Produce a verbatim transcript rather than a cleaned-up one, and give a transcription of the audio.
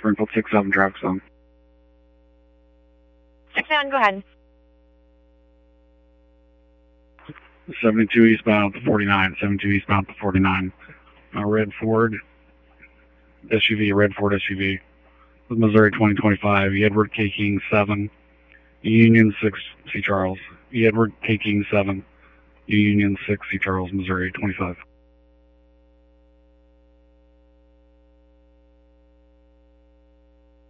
Springfield six seven traffic zone. six seven, go ahead. seventy-two eastbound to forty-nine, seventy-two eastbound to forty-nine. Uh, red Ford S U V, red Ford S U V. Missouri twenty twenty-five, E. Edward K. King seven, Union six, C. Charles. E. Edward K. King seven, Union six, C. Charles, Missouri twenty-five.